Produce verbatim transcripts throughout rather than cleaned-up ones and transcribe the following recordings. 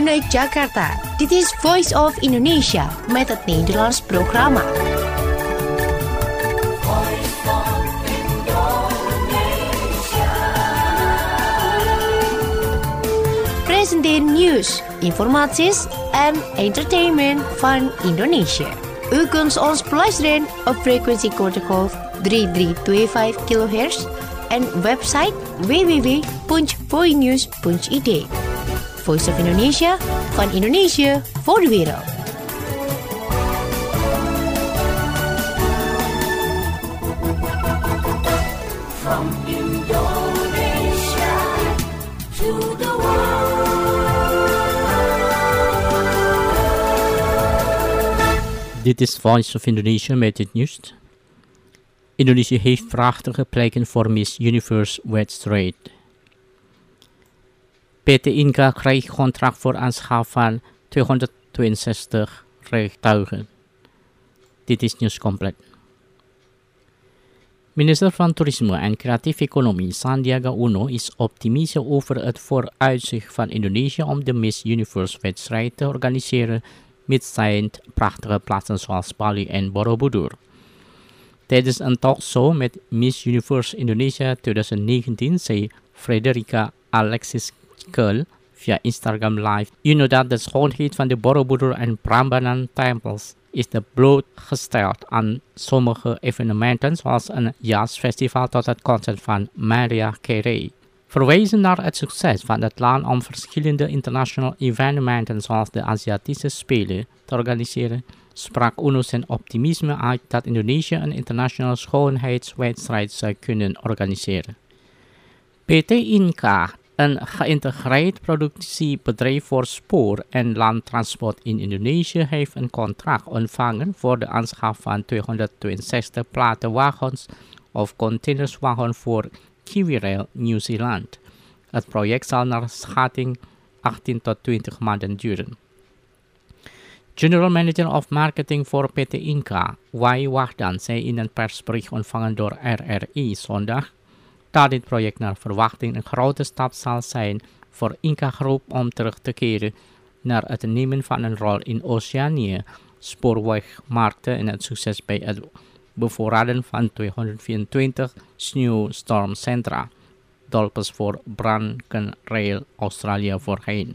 Vanuit Jakarta, dit is Voice of Indonesia met het Nederlands programma. Presenteer nieuws, informaties en entertainment van Indonesia. U kunt ons beluisteren op frequentiegolf drie drie twee vijf kilohertz en website w w w punt voinews punt i d. Voice of Indonesia, van Indonesië voor de wereld. From Indonesia to the world. Dit is Voice of Indonesia met het nieuws. Indonesië heeft prachtige plekken voor Miss Universe wedstrijd. P T Inka krijgt contract voor aanschaf van tweehonderdtweeënzestig rijtuigen. Dit is nieuws compleet. Minister van Toerisme en Creatieve Economie Sandiaga Uno is optimistisch over het vooruitzicht van Indonesië om de Miss Universe wedstrijd te organiseren met zijn prachtige plaatsen zoals Bali en Borobudur. Tijdens een talkshow met Miss Universe Indonesia twintig negentien zei Frederica Alexis Keul via Instagram Live: "You know dat de schoonheid van de Borobudur en Prambanan tempels is de blootgesteld aan sommige evenementen zoals een jazzfestival tot het concert van Mariah Carey." Verwijzen naar het succes van het land om verschillende internationale evenementen zoals de Aziatische Spelen te organiseren, sprak Uno zijn optimisme uit dat Indonesië een internationale schoonheidswedstrijd zou kunnen organiseren. P T Inka, een geïntegreerd productiebedrijf voor spoor- en landtransport in Indonesië, heeft een contract ontvangen voor de aanschaf van tweehonderdtweeënzestig platenwagens of containerswagens voor KiwiRail Nieuw-Zeeland. Het project zal naar schatting achttien tot twintig maanden duren. General Manager of Marketing voor P T Inka, Wai Wahdan, zei in een persbericht ontvangen door R R I zondag dat dit project naar verwachting een grote stap zal zijn voor Inka Groep om terug te keren naar het nemen van een rol in Oceanië, spoorwegmarkten en het succes bij het bevoorraden van tweehonderdvierentwintig sneeuwstormcentra, dolpers voor Brankenrail Australië voorheen.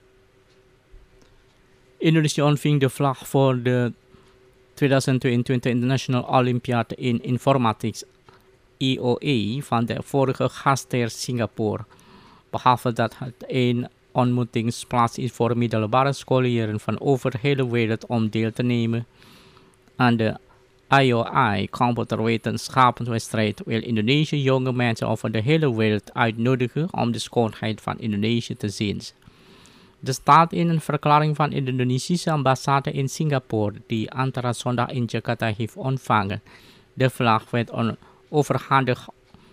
Indonesië ontving de vlag voor de tweeduizend tweeëntwintig International Olympiad in Informatics I O E van de vorige gastheer Singapore. Behalve dat het een ontmoetingsplaats is voor middelbare scholieren van over de hele wereld om deel te nemen aan de I O I computerwetenschappenwedstrijd, wil Indonesië jonge mensen over de hele wereld uitnodigen om de schoonheid van Indonesië te zien. Er staat in een verklaring van de Indonesische ambassade in Singapore, die Antara zondag in Jakarta heeft ontvangen. De vlag werd on- overhandigd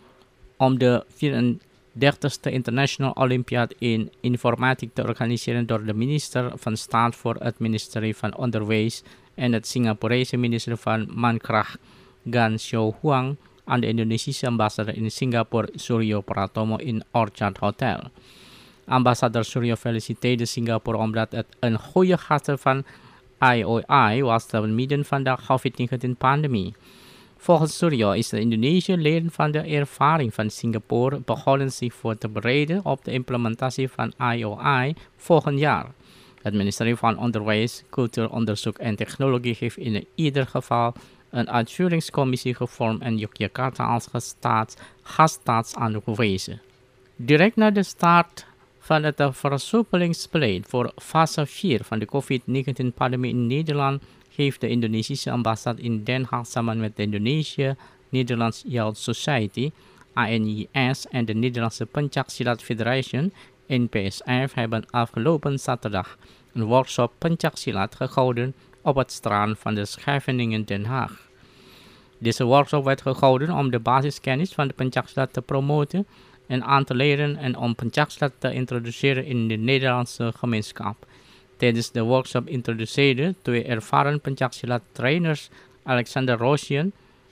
om de vierendertigste International Olympiad in Informatiek te organiseren door de minister van Staat voor het ministerie van Onderwijs en het Singaporese minister van Mankracht Gan Xiao Huang aan de Indonesische ambassadeur in Singapore Suryo Pratomo in Orchard Hotel. Ambassadeur Suryo feliciteerde Singapore omdat het een goede gast van I O I was te midden van de COVID negentien pandemie. Volgens Suryo is de Indonesië leren van de ervaring van Singapore begonnen zich voor te bereiden op de implementatie van I O I volgend jaar. Het ministerie van Onderwijs, Cultuur, Onderzoek en Technologie heeft in ieder geval een uitvoeringscommissie gevormd en Yogyakarta als gestaats, gaststaats aangewezen. Direct na de start van het versoepelingsbeleid voor fase vier van de COVID negentien pandemie in Nederland heeft de Indonesische ambassade in Den Haag samen met de Indonesia Nederlands Youth Society, A N Y S, en de Nederlandse Pencaksilat Federation, N P S F, hebben afgelopen zaterdag een workshop Pencaksilat gehouden op het strand van de Scheveningen Den Haag. Deze workshop werd gehouden om de basiskennis van de Pencaksilat te promoten en aan te leren en om Pencaksilat te introduceren in de Nederlandse gemeenschap. Tijdens de workshop introduceerden twee ervaren Pencaksilat trainers Alexander Rosian,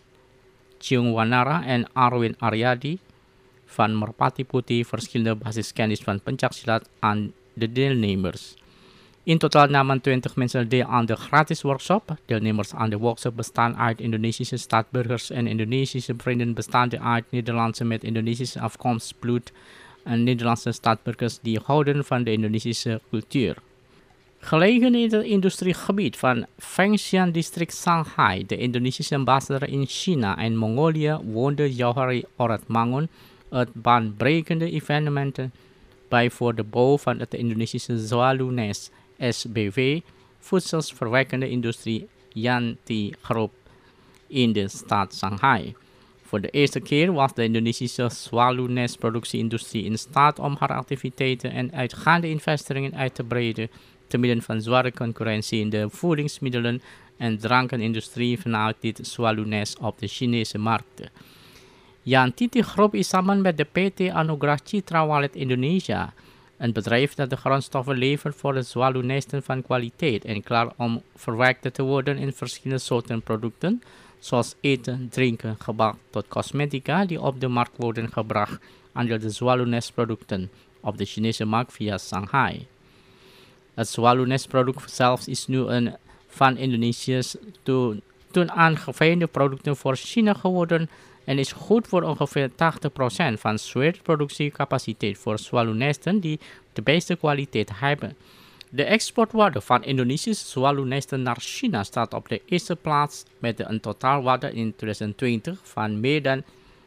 Ciung Wanara en Arwin Aryadi van Merpati Putih verschillende basiskennis van Pencaksilat aan de deelnemers. In totaal namen twintig mensen deel aan de gratis workshop. Deelnemers aan de workshop bestaan uit Indonesische staatsburgers en Indonesische vrienden bestaande uit Nederlandse met Indonesische afkomst, bloed en Nederlandse staatsburgers die houden van de Indonesische cultuur. Gelegen in het industriegebied van Fengshan district Shanghai, de Indonesische ambassador in China en Mongolië, woonde Johari Oratmangun het baanbrekende evenementen bij voor de bouw van het Indonesische Zwaluwnest S B W, voedselverwerkende industrie Yanti Groep in de stad Shanghai. Voor de eerste keer was de Indonesische Zwaluwnest-productie-industrie in staat om haar activiteiten en uitgaande investeringen uit te breiden, te midden van zware concurrentie in de voedingsmiddelen- en drankenindustrie vanuit dit Zwaluwnest op de Chinese markten. Yanti Groep is samen met de P T Anugrah Citra Wallet Indonesia, een bedrijf dat de grondstoffen levert voor de zwaluwnesten van kwaliteit en klaar om verwerkt te worden in verschillende soorten producten, zoals eten, drinken, gebak tot cosmetica, die op de markt worden gebracht onder de zwaluwnestproducten op de Chinese markt via Shanghai. Het zwaluwnestproduct zelf is nu een van Indonesië's toen, toen aangeveende producten voor China geworden en is goed voor ongeveer tachtig procent van de productiecapaciteit voor zwaluwnesten die de beste kwaliteit hebben. De exportwaarde van Indonesische zwaluwnesten naar China staat op de eerste plaats met een totaalwaarde in twintig twintig van meer dan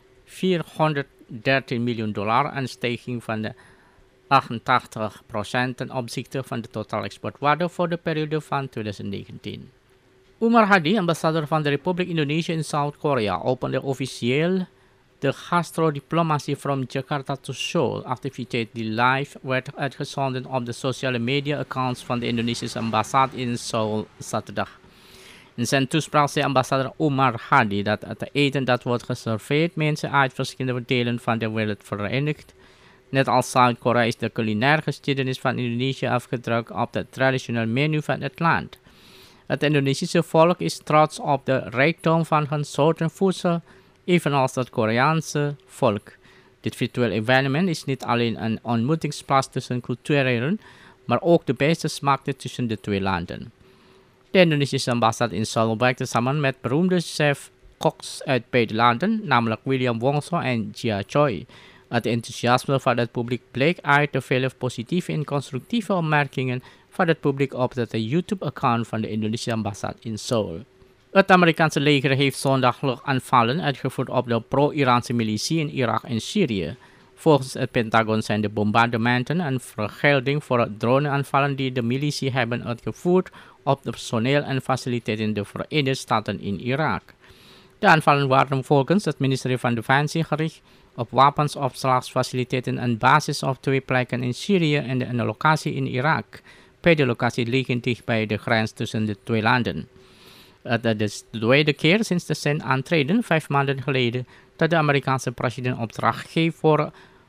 vierhonderddertien miljoen dollar, een stijging van de achtentachtig procent ten opzichte van de totaalexportwaarde voor de periode van twintig negentien. Umar Hadi, ambassador van de Republiek Indonesië in Zuid-Korea, opende officieel de Gastro-Diplomacy from Jakarta to Seoul activiteit die live werd uitgezonden op de sociale media-accounts van de Indonesische ambassade in Seoul zaterdag. In zijn toespraak zei ambassador Umar Hadi dat het eten dat wordt geserveerd mensen uit verschillende delen van de wereld verenigt. Net als Zuid-Korea is de culinaire geschiedenis van Indonesië afgedrukt op het traditionele menu van het land. Het Indonesische volk is trots op de rijkdom van hun soorten voedsel, evenals het Koreaanse volk. Dit virtueel evenement is niet alleen een ontmoetingsplaats tussen culturen, maar ook de beste smaakte tussen de twee landen. De Indonesische ambassade in Seoul werkte samen met beroemde chef-koks uit beide landen, namelijk William Wongso en Jia Choi. Het enthousiasme van het publiek bleek uit de vele positieve en constructieve opmerkingen van het publiek op het YouTube-account van de Indonesische ambassade in Seoul. Het Amerikaanse leger heeft zondag luchtaanvallen uitgevoerd op de pro-Iraanse militie in Irak en Syrië. Volgens het Pentagon zijn de bombardementen een vergelding voor het droneaanvallen die de militie hebben uitgevoerd op de personeel en faciliteiten in de Verenigde Staten in Irak. De aanvallen waren volgens het ministerie van Defensie gericht op wapensopslagsfaciliteiten en basis op twee plekken in Syrië en een locatie in Irak. Beide locaties liggen dicht bij de grens tussen de twee landen. Het is de tweede keer sinds de zijn aantreden, vijf maanden geleden, dat de Amerikaanse president opdracht geeft voor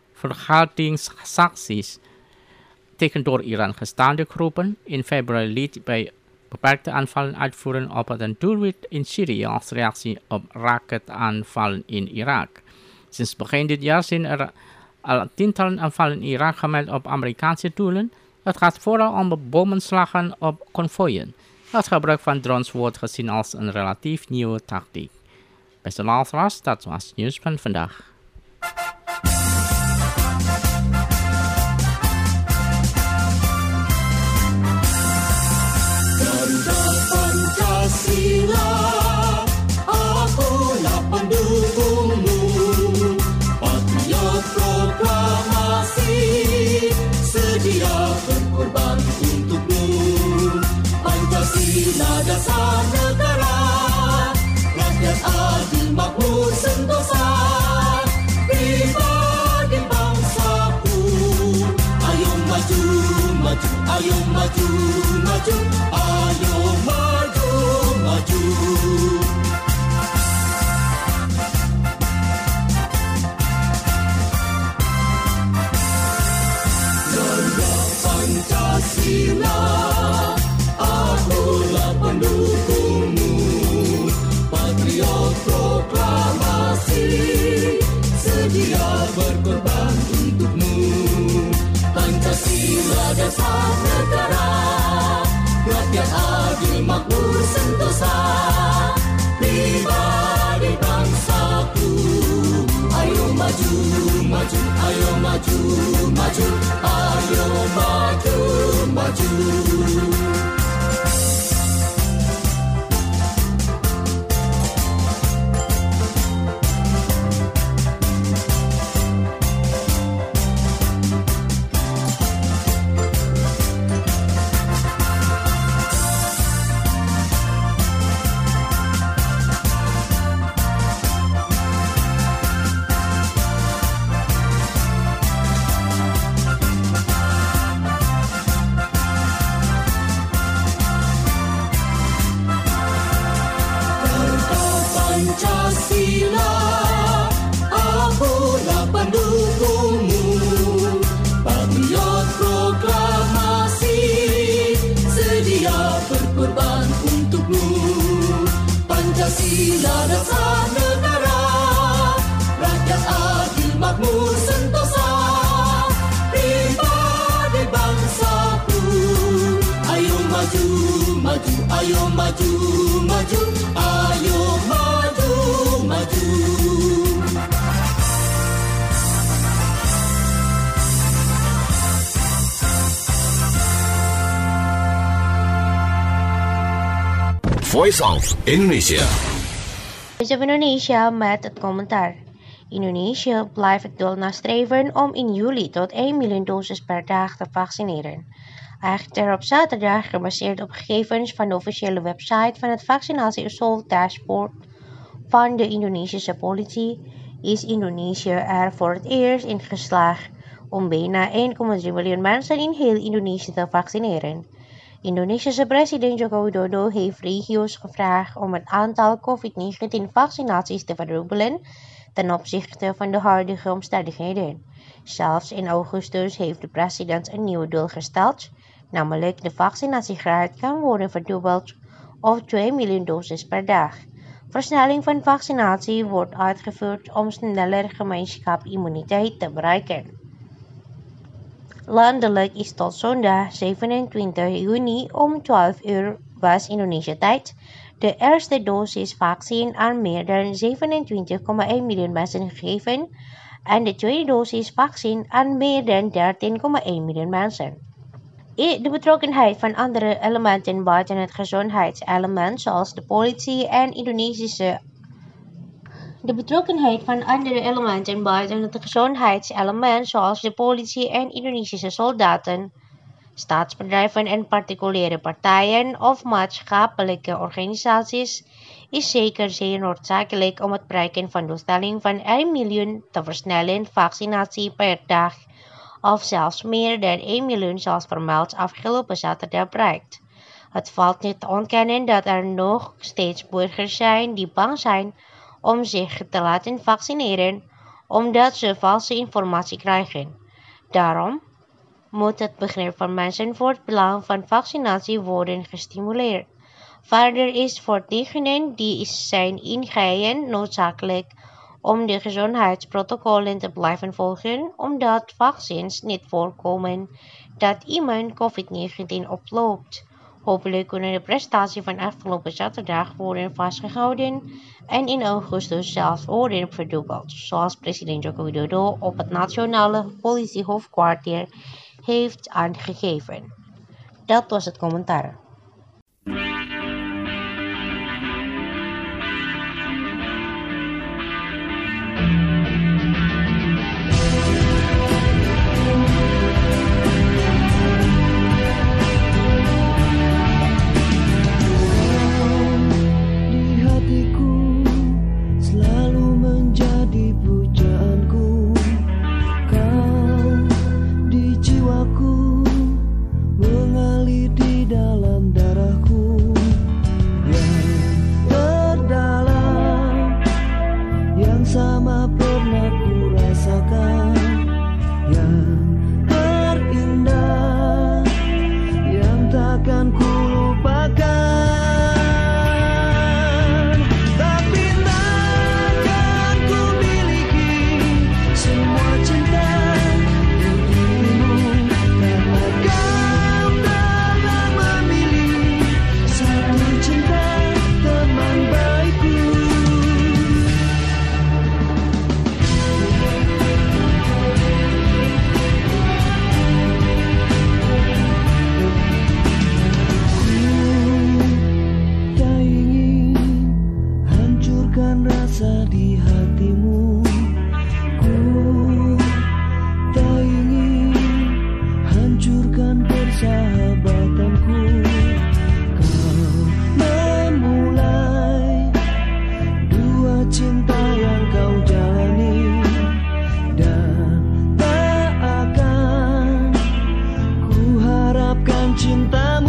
vergeldingsacties tegen door Iran gestaande groepen. In februari liet bij beperkte aanvallen uitvoeren op het doelwit in Syrië als reactie op raketaanvallen in Irak. Sinds begin dit jaar zijn er al tientallen aanvallen in Irak gemeld op Amerikaanse doelen. Het gaat vooral om bomenslagen op konvooien. Het gebruik van drones wordt gezien als een relatief nieuwe tactiek. Beste luisteraars, dat was het nieuws van vandaag. Ganda Pancasila, akulah pendukungmu. Patriot proklamasi, sedia berkorban untukmu. Pancasila dasar negara, rakyat adil makmur sentosa, pribadi bangsaku. Ayo maju, maju, ayo maju, maju, ayo maju, maju. Ganda Pancasila, akulah pendukungmu. Patriot proklamasi, sedia berkorban untukmu. Pancasila Pancasila dasar negara, rakyat adil makmur sentosa, pribadi bangsaku. Ayo maju, maju, ayo maju, maju, ayo maju, maju. Pancasila, akulah pendukungmu, patriot proklamasi, sedia berkorban untukmu. Pancasila dasar negara, rakyat adil makmur sentosa, pribadi bangsaku. Ayo maju, maju, ayo maju, maju, ayo maju, maju. Voice of Indonesia. Voice of Indonesia met het commentaar. Indonesië blijft het doel nastreven om in juli tot één miljoen doses per dag te vaccineren. Echter op zaterdag, gebaseerd op gegevens van de officiële website van het vaccinatie-assault dashboard van de Indonesische politie, is Indonesië er voor het eerst in geslaagd om bijna één komma drie miljoen mensen in heel Indonesië te vaccineren. Indonesische president Joko Widodo heeft regio's gevraagd om het aantal covid negentien vaccinaties te verdubbelen ten opzichte van de huidige omstandigheden. Zelfs in augustus heeft de president een nieuw doel gesteld, namelijk de vaccinatiegraad kan worden verdubbeld of twee miljoen doses per dag. Versnelling van vaccinatie wordt uitgevoerd om sneller gemeenschapsimmuniteit te bereiken. Landelijk is tot zondag zevenentwintig juni om twaalf uur West-Indonesië-tijd de eerste dosis vaccin aan meer dan zevenentwintig komma één miljoen mensen gegeven en de tweede dosis vaccin aan meer dan dertien komma één miljoen mensen. De betrokkenheid van andere elementen buiten het gezondheidselement, zoals de politie en Indonesische De betrokkenheid van andere elementen buiten het gezondheidselement, zoals de politie en Indonesische soldaten, staatsbedrijven en particuliere partijen of maatschappelijke organisaties, is zeker zeer noodzakelijk om het bereiken van de doelstelling van één miljoen te versnellen vaccinatie per dag, of zelfs meer dan één miljoen zoals vermeld afgelopen zaterdag bereikt. Het valt niet te ontkennen dat er nog steeds burgers zijn die bang zijn om zich te laten vaccineren, omdat ze valse informatie krijgen. Daarom moet het begrip van mensen voor het belang van vaccinatie worden gestimuleerd. Verder is voor diegenen die zijn ingeënt noodzakelijk om de gezondheidsprotocollen te blijven volgen, omdat vaccins niet voorkomen dat iemand covid negentien oploopt. Hopelijk kunnen de prestaties van afgelopen zaterdag worden vastgehouden en in augustus zelfs worden verdubbeld, zoals president Joko Widodo op het nationale politiehoofdkwartier heeft aangegeven. Dat was het commentaar. Mengalir di dalam rasa di hatimu. Ku tak ingin hancurkan persahabatanku. Kau memulai dua cinta yang kau jalani, dan tak akan ku harapkan cintamu.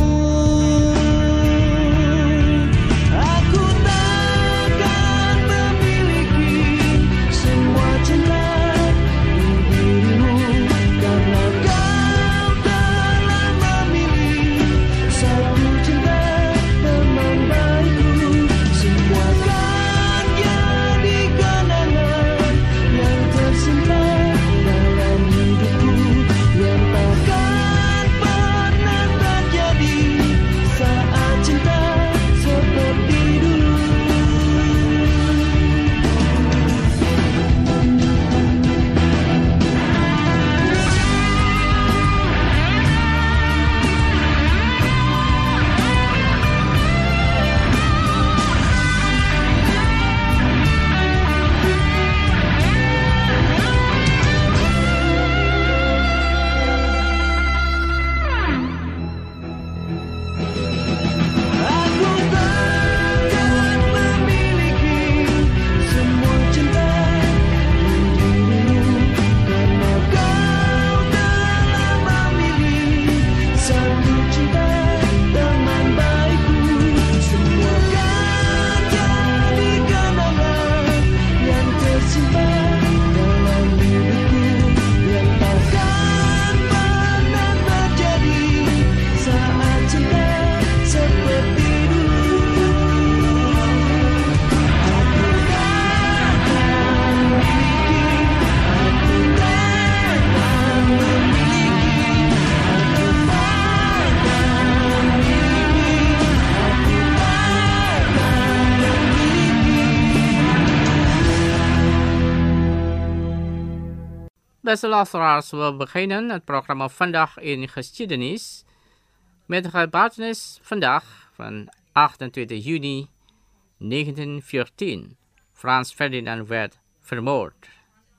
Beste luisteraars, we beginnen het programma Vandaag in Geschiedenis met de gebeurtenis vandaag van achtentwintig juni negentien veertien. Frans Ferdinand werd vermoord.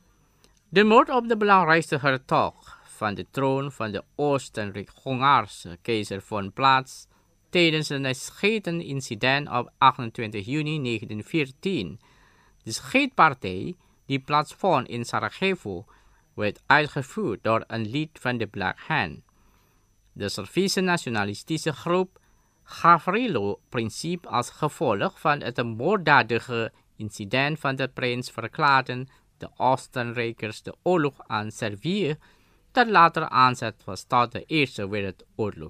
De moord op de belangrijkste hertog van de troon van de Oostenrijk-Hongaarse keizer vond plaats tijdens een schietincident op achtentwintig juni negentien veertien. De schietpartij, die plaatsvond in Sarajevo, werd uitgevoerd door een lid van de Black Hand. De Servische nationalistische groep Gavrilo Princip als gevolg van het moorddadige incident van de prins verklaarden de Oostenrijkers de oorlog aan Servië, dat later aanzet was tot de Eerste Wereldoorlog.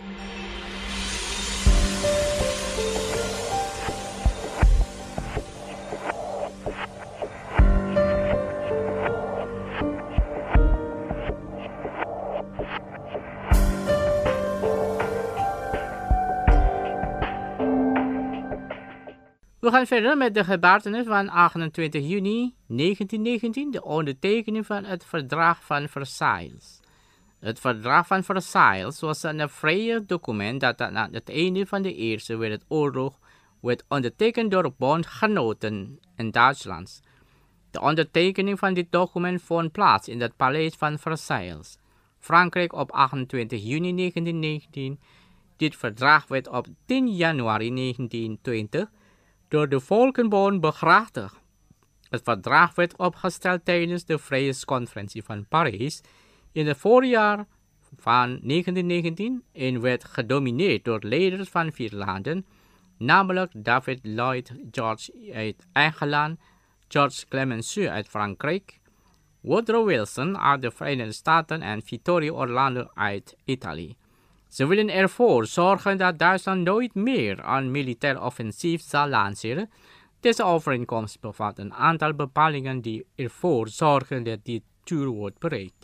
We gaan verder met de gebeurtenis van achtentwintig juni negentien negentien, de ondertekening van het Verdrag van Versailles. Het Verdrag van Versailles was een vrije document dat aan het einde van de Eerste Wereldoorlog werd ondertekend door bondgenoten in Duitsland. De ondertekening van dit document vond plaats in het Paleis van Versailles, Frankrijk op achtentwintig juni negentien negentien. Dit verdrag werd op tien januari negentien twintig door de Volkenbond bekrachtigd. Het verdrag werd opgesteld tijdens de Vredesconferentie van Parijs in het voorjaar van negentien negentien en werd gedomineerd door leiders van vier landen, namelijk David Lloyd George uit Engeland, George Clemenceau uit Frankrijk, Woodrow Wilson uit de Verenigde Staten en Vittorio Orlando uit Italië. Ze willen ervoor zorgen dat Duitsland nooit meer een militair offensief zal lanceren. Deze overeenkomst bevat een aantal bepalingen die ervoor zorgen dat dit doel wordt bereikt.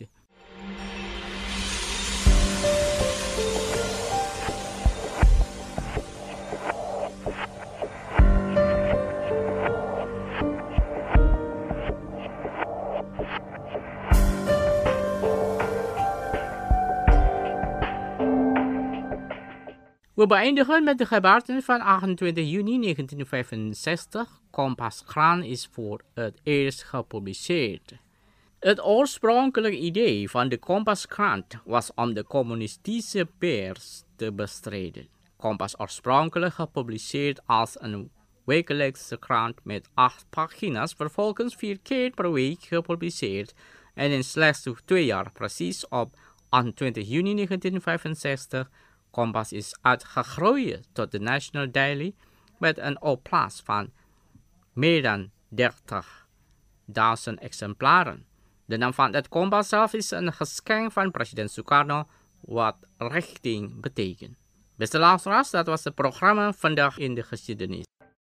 We beëindigen met de gebeurtenis van achtentwintig juni negentien vijfenzestig. Kompaskrant is voor het eerst gepubliceerd. Het oorspronkelijke idee van de Kompaskrant was om de communistische pers te bestrijden. Kompas oorspronkelijk gepubliceerd als een wekelijkse krant met acht pagina's, vervolgens vier keer per week gepubliceerd en in slechts twee jaar, precies op achtentwintig juni negentien vijfenzestig, Kompas is uitgegroeid tot de National Daily met een oplage van meer dan dertigduizend exemplaren. De naam van het Kompas zelf is een geschenk van president Sukarno, wat richting betekent. Beste luisteraars, dat was het programma Vandaag in de Geschiedenis.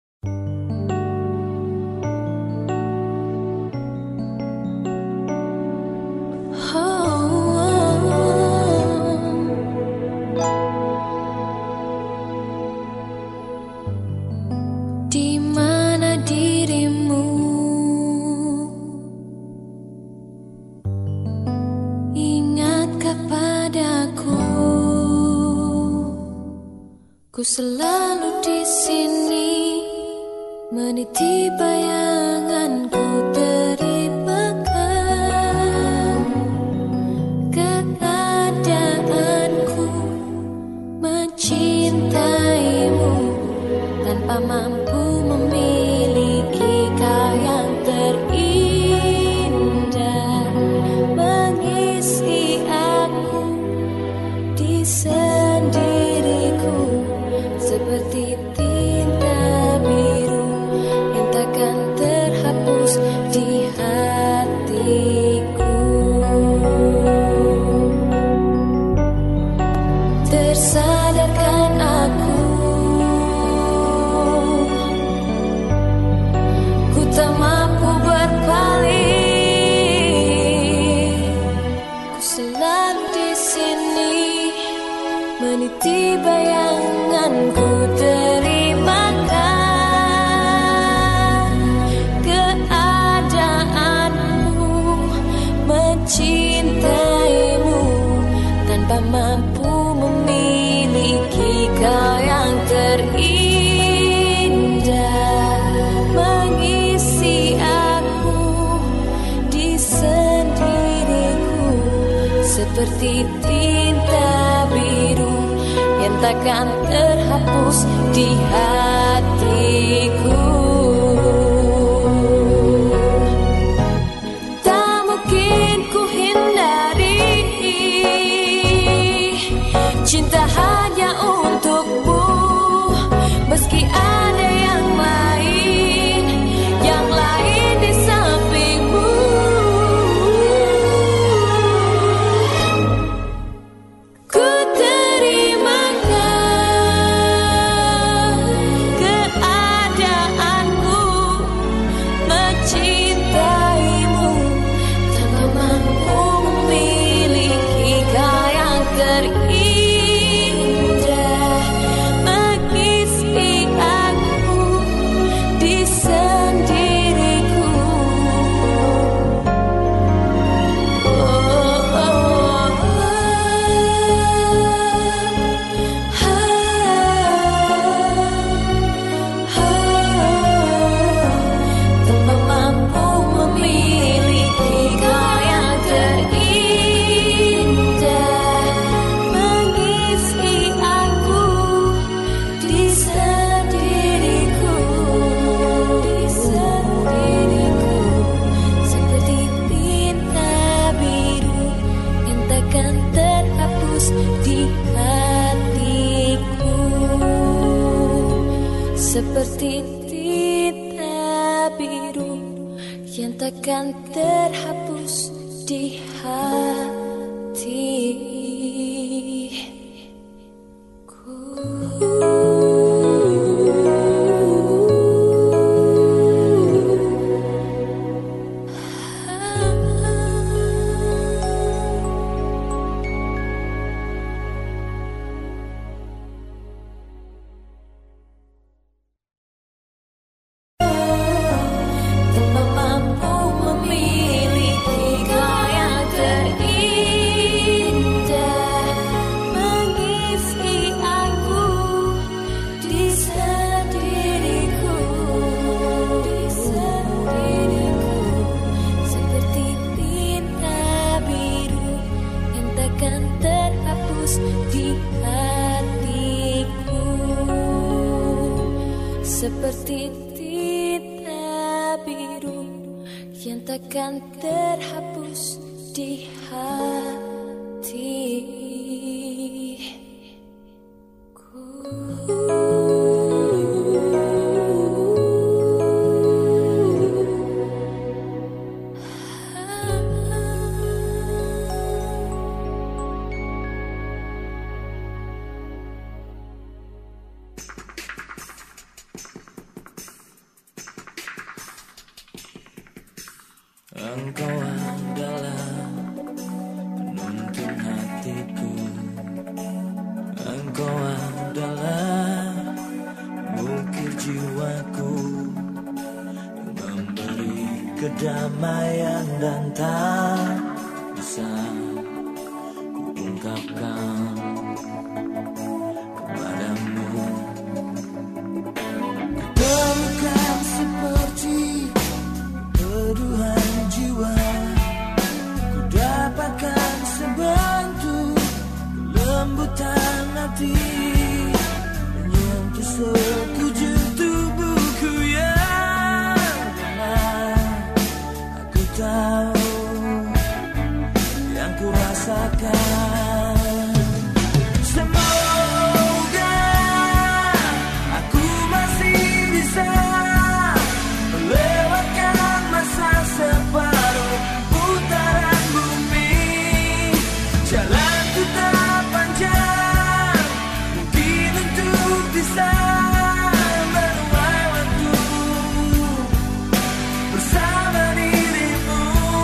Di mana dirimu? Ingat kepadaku. Ku selalu di sini meniti bayanganku teribakan keadaanku mencintaimu tanpa mampu memiliki kau yang terindah mengisi aku di sendiriku seperti tinta biru yang takkan terhapus di hatiku. Tersadarkan aku, ku tak mampu berpaling. Ku selalu di sini meniti bayanganku terimakan keadaanmu mencintaimu tanpa mampu memiliki kau yang terindah mengisi aku di sendiriku seperti tinta biru yang takkan terhapus di hatiku. Tak mungkin ku hindari cinta hanya untukmu, meski ada yang lain, yang lain di sampingmu. Ku terimakan keadaanku mencintaimu tanpa mampu memiliki kau yang terindah mengisi aku di sendiriku. Oh, oh, oh. Ah, ah. Tanpa mampu memiliki kau yang terindah mengisi aku di sendiriku, di sendiriku seperti tinta biru yang takkan terhapus di hatiku, seperti tinta biru yang takkan terhapus di tanpa mampu memiliki kau yang terindah takkan terhapus di hati. Engkau adalah penuntun hatiku, Engkau adalah mukir jiwaku, memberi kedamaian dan tak bisa kuungkapkan kepadamu. Kutemukan seperti teduhan jiwa, ku dapatkan sebentuk kelembutan hati, menyentuh sekujur tubuhku yang pernah aku tahu, yang ku rasakan. Semoga aku masih bisa melewatkan masa separuh putaran bumi. Jalanku tak panjang, mungkin untuk bisa menuai waktu bersama dirimu.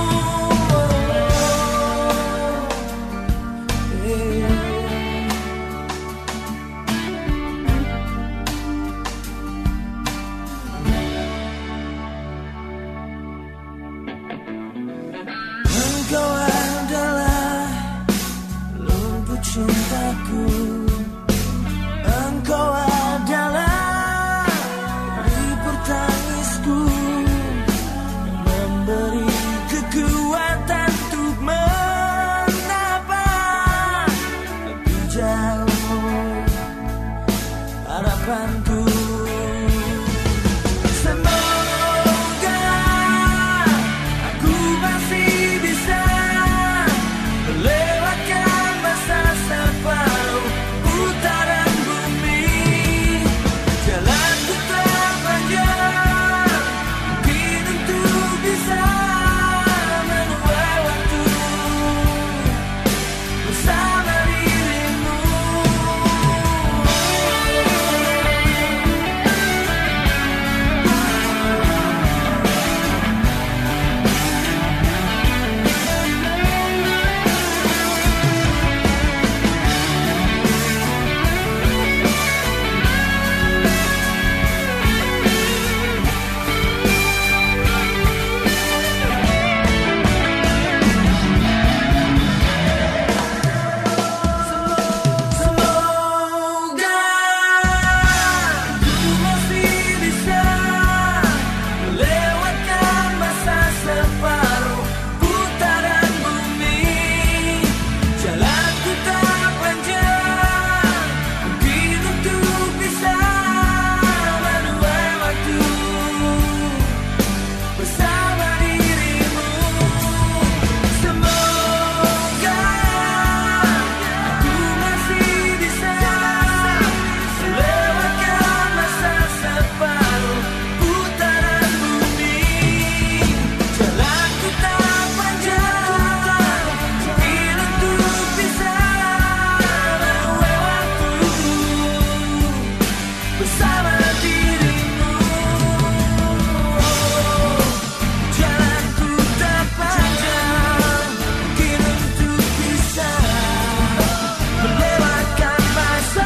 Engkau adalah lumpuh cintaku, Engkau adalah libur tangisku, yang memberi kekuatan untuk menapah lebih jauh harapanku. Semoga aku masih bisa melewatkan masa separuh putaran bumi. Jalanku tak panjang, mungkin untuk bisa menuai waktu bersama dirimu. Semoga aku masih bisa melewatkan masa separuh putaran bumi. Jalanku tak panjang, mungkin untuk bisa menuai waktu bersama dirimu. Semoga aku masih bisa melewatkan masa separuh putaran bumi. Jalanku tak panjang, mungkin untuk bisa menuai waktu bersama dirimu. Jalanku tak panjang, mungkin untuk bisa melewatkan masa.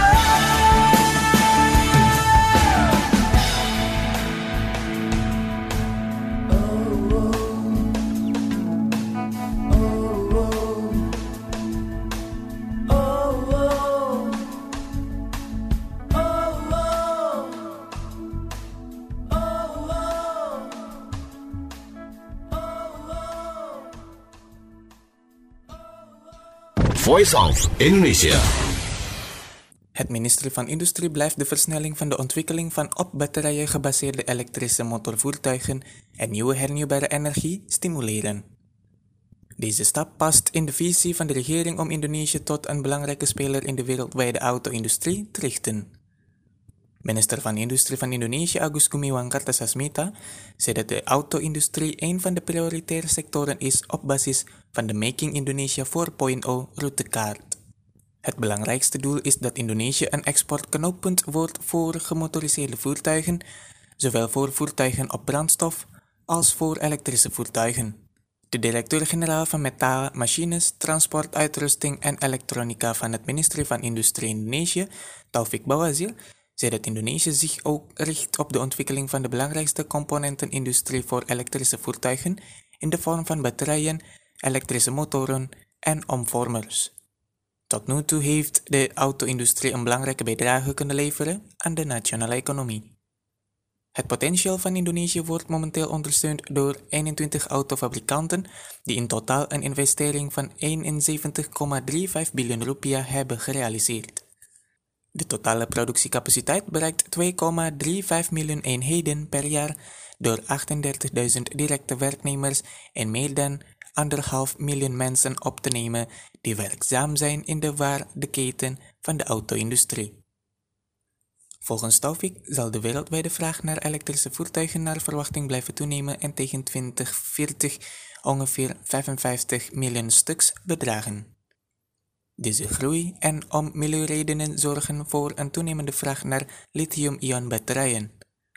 Voice of Indonesia. Het ministerie van Industrie blijft de versnelling van de ontwikkeling van op batterijen gebaseerde elektrische motorvoertuigen en nieuwe hernieuwbare energie stimuleren. Deze stap past in de visie van de regering om Indonesië tot een belangrijke speler in de wereldwijde auto-industrie te richten. Minister van Industrie van Indonesië Agus Gumiwang Kartasasmita zei dat de auto-industrie een van de prioritaire sectoren is op basis van de Making Indonesia vier punt nul routekaart. Het belangrijkste doel is dat Indonesië een exportknooppunt wordt voor gemotoriseerde voertuigen, zowel voor voertuigen op brandstof als voor elektrische voertuigen. De directeur-generaal van Metaal, Machines, Transportuitrusting en Elektronica van het ministerie van Industrie Indonesië, Taufik Bawazir, zei dat Indonesië zich ook richt op de ontwikkeling van de belangrijkste componentenindustrie voor elektrische voertuigen in de vorm van batterijen, elektrische motoren en omvormers. Tot nu toe heeft de auto-industrie een belangrijke bijdrage kunnen leveren aan de nationale economie. Het potentieel van Indonesië wordt momenteel ondersteund door eenentwintig autofabrikanten die in totaal een investering van eenenzeventig komma vijfendertig biljoen rupiah hebben gerealiseerd. De totale productiecapaciteit bereikt twee komma vijfendertig miljoen eenheden per jaar door achtendertigduizend directe werknemers en meer dan anderhalf miljoen mensen op te nemen die werkzaam zijn in de waardeketen van de auto-industrie. Volgens Taufik zal de wereldwijde vraag naar elektrische voertuigen naar verwachting blijven toenemen en tegen twintig veertig ongeveer vijfenvijftig miljoen stuks bedragen. Deze groei en om milieuredenen zorgen voor een toenemende vraag naar lithium-ion batterijen.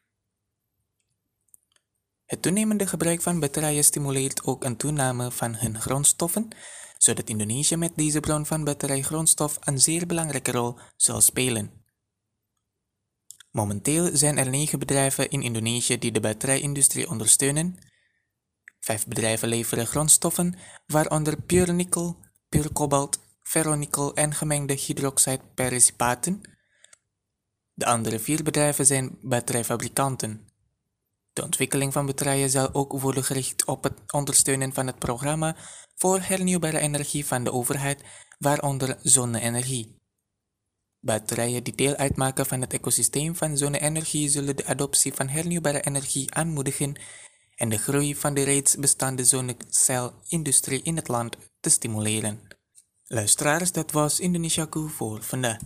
Het toenemende gebruik van batterijen stimuleert ook een toename van hun grondstoffen, zodat Indonesië met deze bron van batterijgrondstof een zeer belangrijke rol zal spelen. Momenteel zijn er negen bedrijven in Indonesië die de batterijindustrie ondersteunen. Vijf bedrijven leveren grondstoffen, waaronder pure nikkel, pure kobalt, ferronikkel en gemengde hydroxide-pericipaten. De andere vier bedrijven zijn batterijfabrikanten. De ontwikkeling van batterijen zal ook worden gericht op het ondersteunen van het programma voor hernieuwbare energie van de overheid, waaronder zonne-energie. Batterijen die deel uitmaken van het ecosysteem van zonne-energie zullen de adoptie van hernieuwbare energie aanmoedigen en de groei van de reeds bestaande zonnecelindustrie in het land te stimuleren. Luisteraars, dat was Indonesiaku voor vandaag.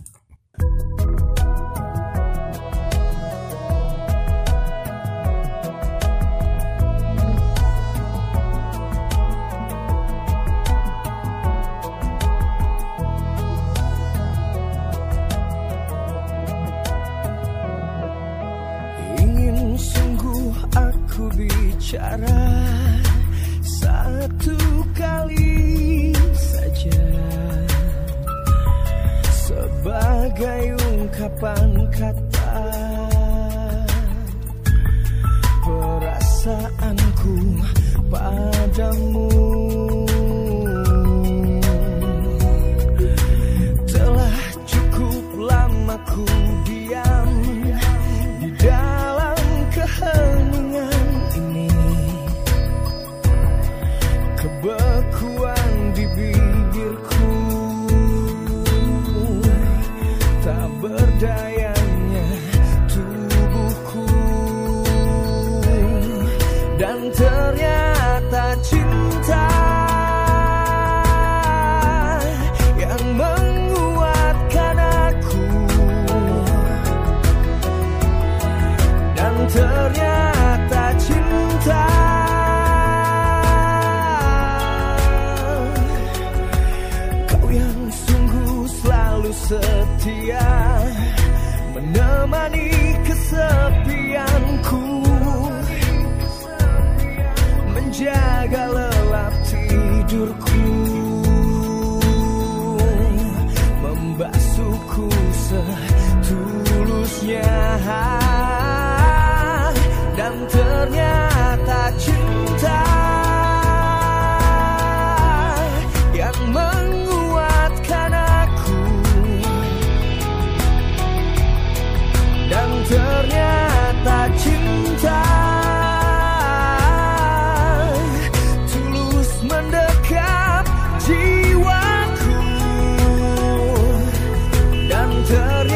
Ingin sungguh aku bicara satu kali saja, sebagai ungkapan kata perasaanku padamu. Telah cukup lama ku diam di dalam keheningan ini, kebekuan di bibirku, tak berdayanya tubuhku, dan ternyata cinta yang menguatkan aku, dan ternyata cinta kau yang sungguh selalu setia menemani kesepianku, menjaga lelap tidurku, membasuhku setulusnya, dan ternyata cinta yang menguatkan aku, dan ternyata cinta tulus mendekap jiwaku, dan ternyata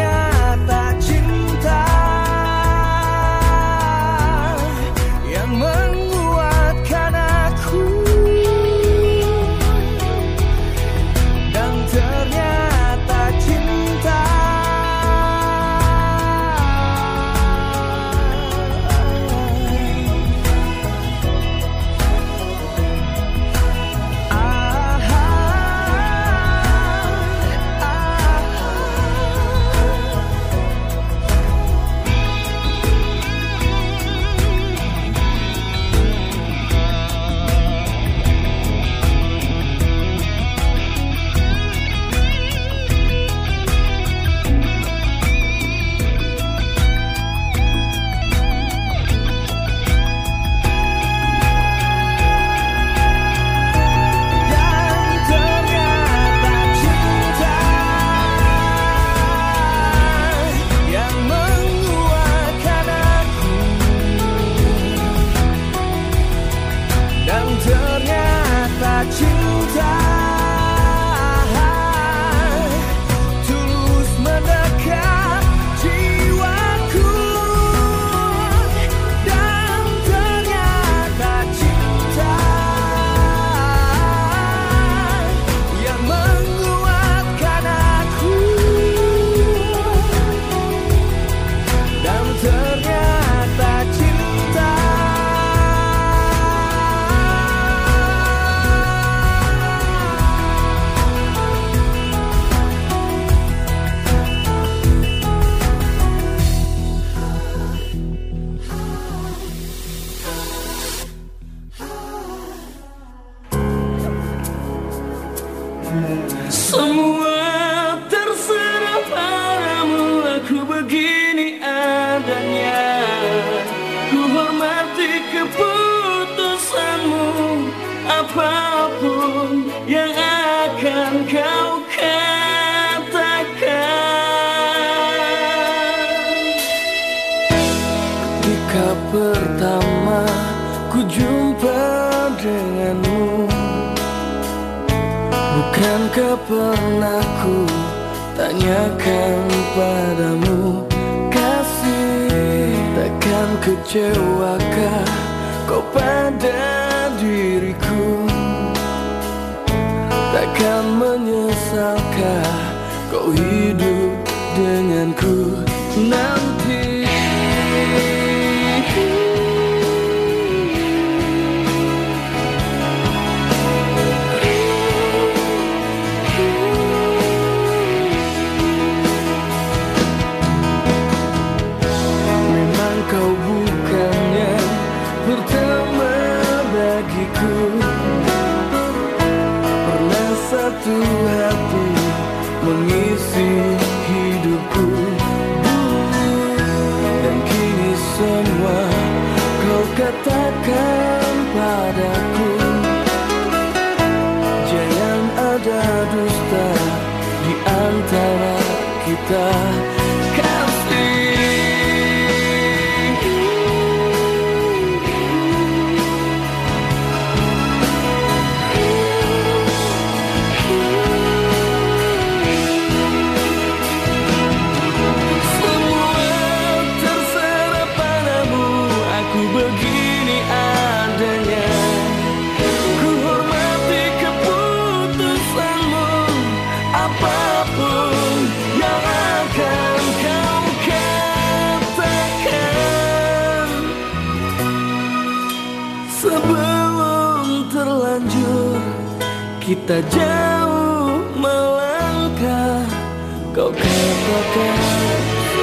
Semua terserah padamu, aku begini adanya. Ku hormati keputusanmu, apapun yang akan kau katakan. Ketika pertama ku jumpa denganmu, bukankah pernah ku tanyakan padamu, kasih takkan kecewakah kau pada diriku, takkan menyesalkah kau hidup denganku nanti. Kau bukannya pertama bagiku, pernah satu hati mengisi hidupku, dan kini semua kau katakan padaku. Jangan ada dusta di antara kita, kasih. Begini adanya, ku hormati keputusanmu, apapun yang akan kau katakan. Sebelum terlanjur kita jauh melangkah, kau katakan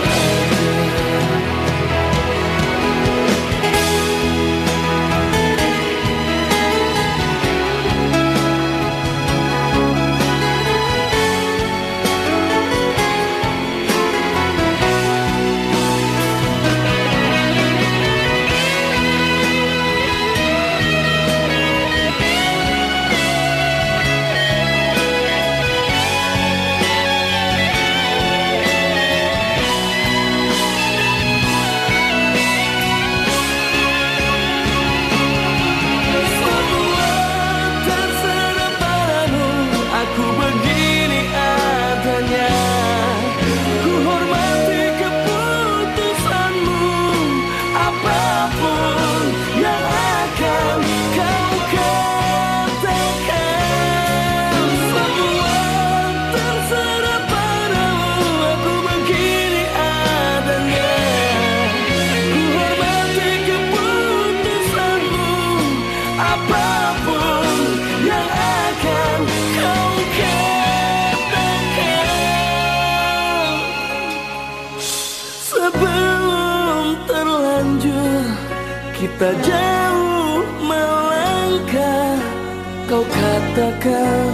kita jauh melangkah, kau katakan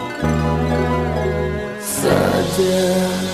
saja.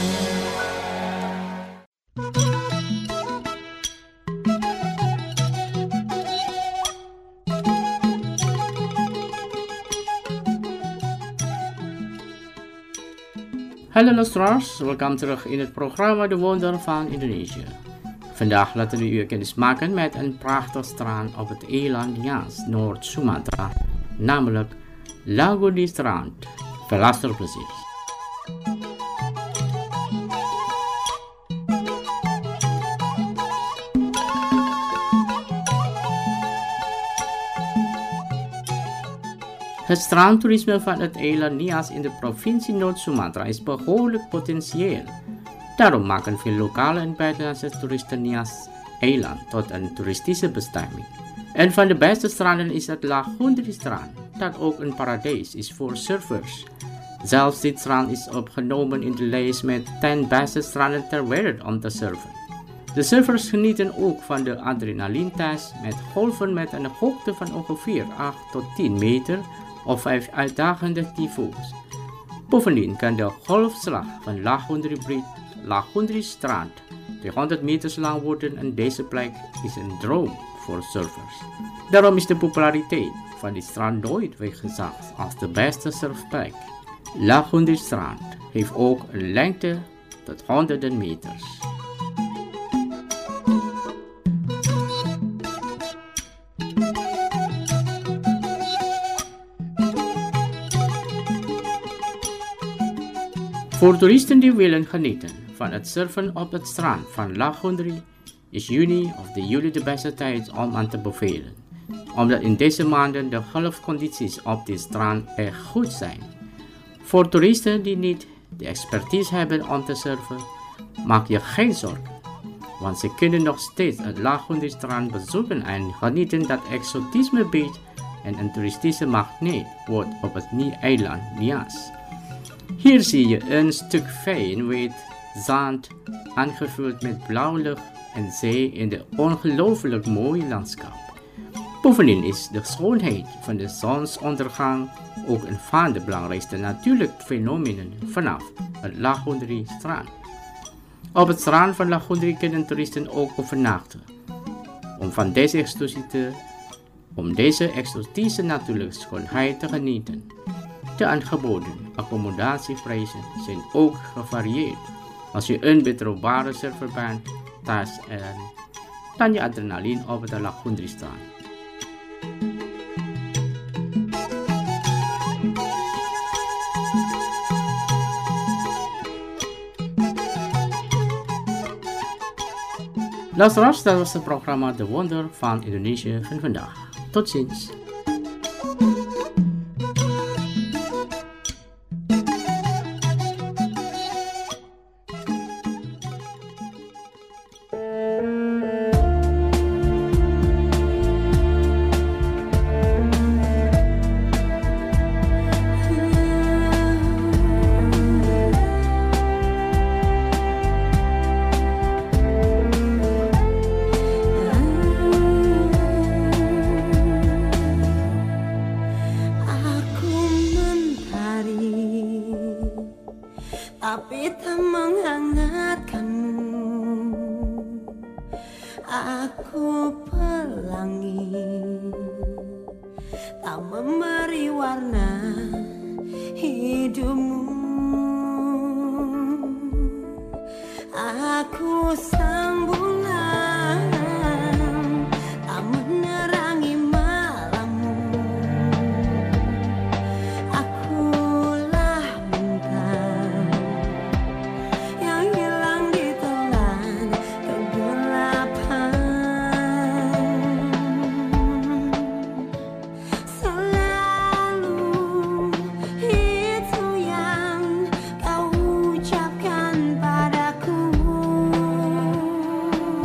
Hallo luisteraars, welkom terug in het programma De Wonder van Indonesië. Vandaag laten we u kennis maken met een prachtig strand op het eiland Nias, Noord-Sumatra, namelijk Lago di Strand. Veel luisterplezier. Het strandtoerisme van het eiland Nias in de provincie Noord-Sumatra is behoorlijk potentieel. Daarom maken veel lokale en buitenlandse toeristen Nias eiland tot een toeristische bestemming. Een van de beste stranden is het Lago di Strand, dat ook een paradijs is voor surfers. Zelfs dit strand is opgenomen in de lijst met tien beste stranden ter wereld om te surfen. De surfers genieten ook van de adrenaline-test met golven met een hoogte van ongeveer acht tot tien meter of vijf uitdagende niveaus. Bovendien kan de golfslag van Lagundri-strand tweehonderd meters lang worden en deze plek is een droom voor surfers. Daarom is de populariteit van dit strand nooit weggezakt als de beste surfplek. Lagundri-strand heeft ook een lengte tot honderden meters. Voor toeristen die willen genieten van het surfen op het strand van Lagundri is juni of de juli de beste tijd om aan te bevelen, omdat in deze maanden de golfcondities op dit strand erg goed zijn. Voor toeristen die niet de expertise hebben om te surfen, maak je geen zorgen, want ze kunnen nog steeds het Lagundri strand bezoeken en genieten dat exotisme biedt en een toeristische magneet wordt op het eiland Nias. Hier zie je een stuk fijn wit zand aangevuld met blauwe lucht en zee in de ongelooflijk mooie landschap. Bovendien is de schoonheid van de zonsondergang ook een van de belangrijkste natuurlijke fenomenen vanaf het Lagundri strand. Op het strand van Lagundri kunnen toeristen ook overnachten. Om van deze exotische, om deze exotische natuurlijke schoonheid te genieten. De aangeboden accommodatieprijzen zijn ook gevarieerd. Als je een betrouwbare surfer bent, thuis en dan je adrenaline op de Lagundri strand. Luisteraars, dat was het programma De Wonder van Indonesië van vandaag. Tot ziens. Tapi tak menghangatkanmu. Aku pelangi, tak memberi warna hidupmu. Aku sang bulan, tak menerangi malammu. Akulah bintang yang hilang di telan kegelapan. Selalu itu yang kau ucapkan padaku.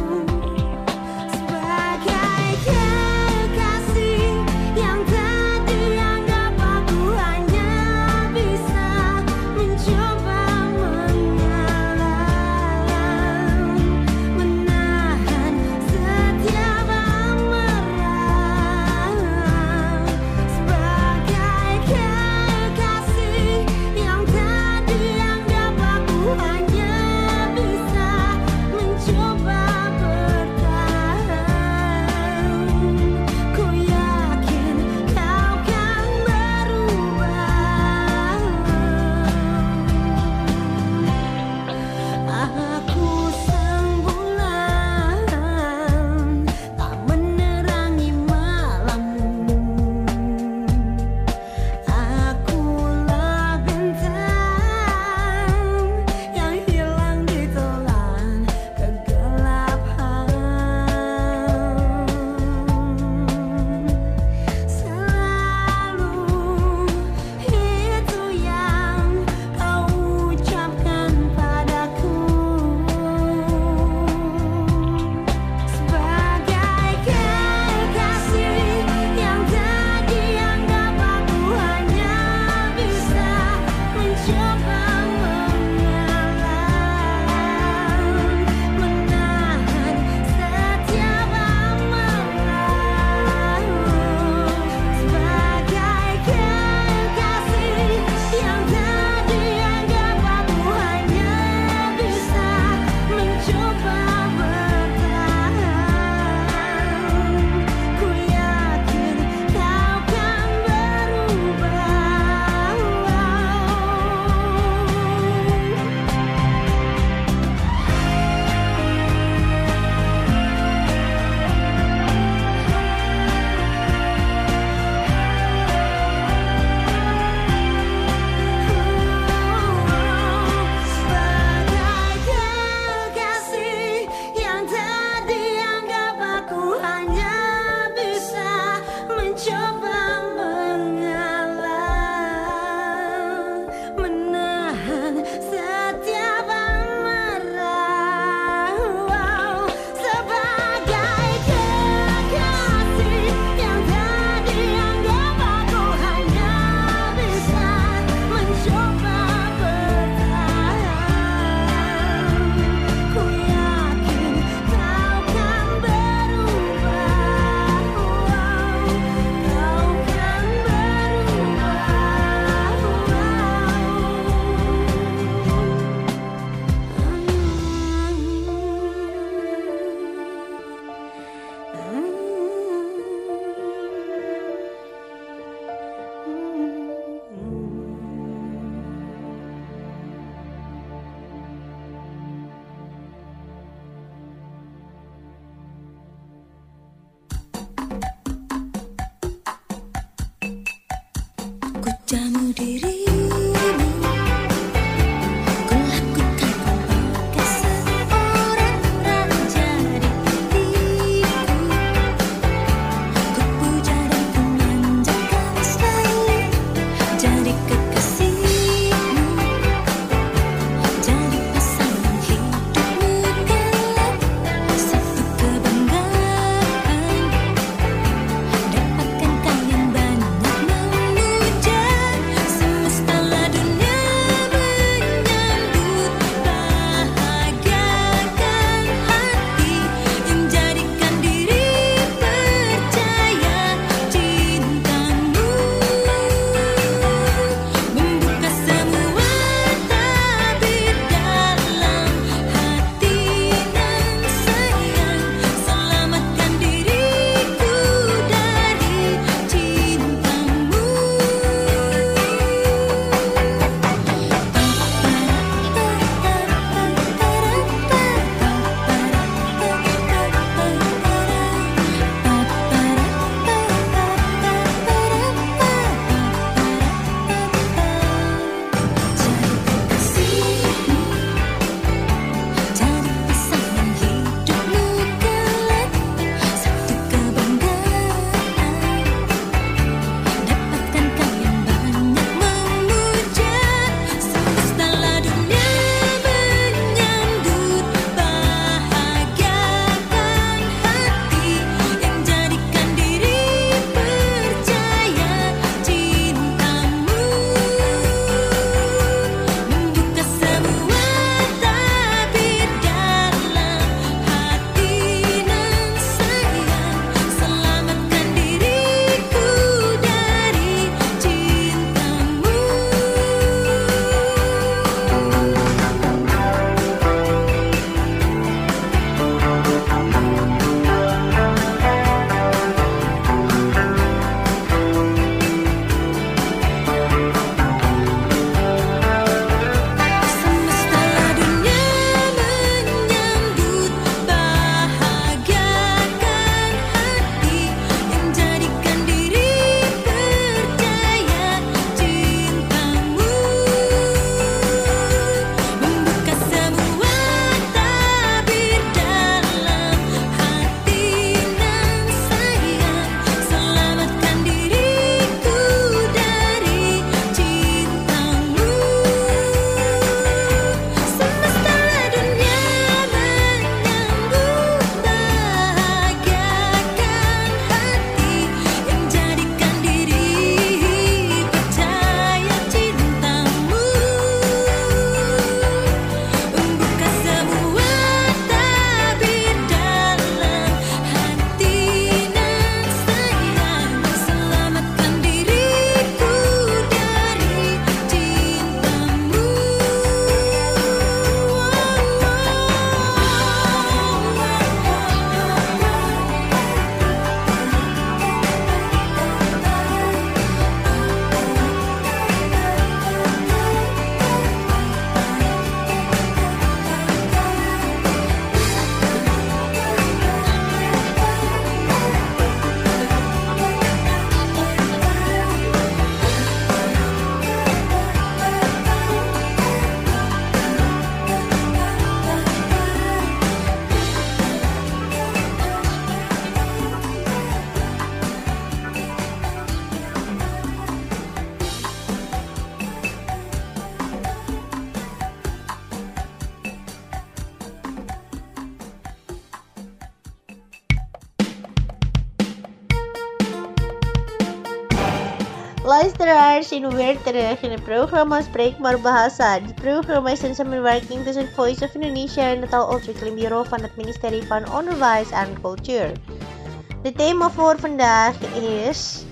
Luisteraars, en weer terug in het programma Spreekbaar Bahasa. Dit programma is een samenwerking tussen Voice of Indonesia en het Taalontwikkeling Bureau van het Ministerie van Onderwijs en Cultuur. Het thema voor vandaag is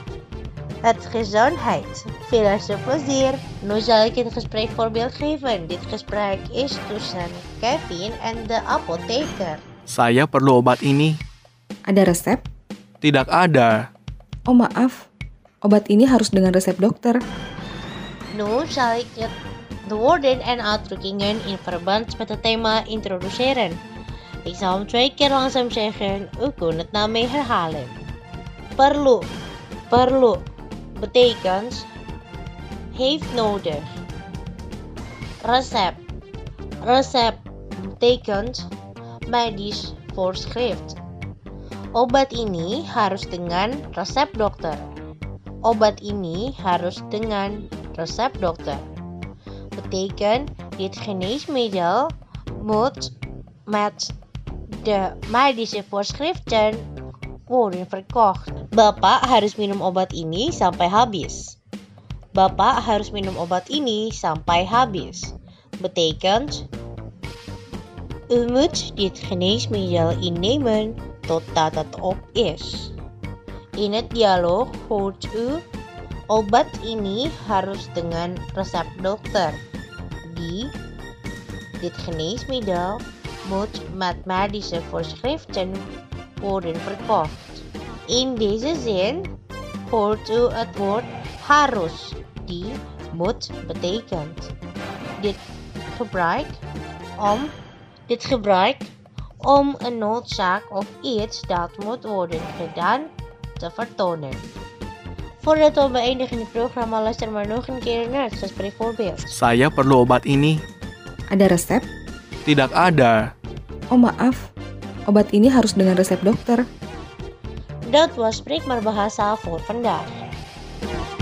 het gezondheid. Veel luisterplezier. Nu zal ik het gesprek voorbeeld geven. Dit gesprek is tussen Kevin en de apotheker. Saya perlu obat ini. Ada resep? Tidak ada. Oh maaf, obat ini harus dengan resep dokter. Nu zal ik het de woorden en uitdrukkingen in verband met het thema introduceren. Ik zal hem twee keer langzaam zeggen, u kunt het na mij herhalen. Perlu, perlu betekent heeft nodig. Resep. Resep betekent medisch voorschrift. Obat ini harus dengan resep dokter. Obat ini harus dengan resep dokter. Betekent dit geneesmiddel moet met de medische voorschriften worden verkocht. Bapak harus minum obat ini sampai habis. Bapak harus minum obat ini sampai habis. Betekent u moet dit geneesmiddel innemen totdat het op is. In het dialoog hoort u obat ini harus dengan resep dokter. Die, dit geneesmiddel moet met medische voorschriften worden verkocht. In deze zin hoort u het woord harus. Die moet betekent. Dit gebruik om dit gebruik om een noodzaak of iets dat moet worden gedaan te vertonen. Voordat we beëindigen het programma, luister maar nog een keer naar het gespreekvoorbeeld. Saya perlu obat ini. Ada resep? Tidak ada. Oh maaf, obat ini harus dengan resep dokter. Dat was Spreek maar Bahasa voor vandaag.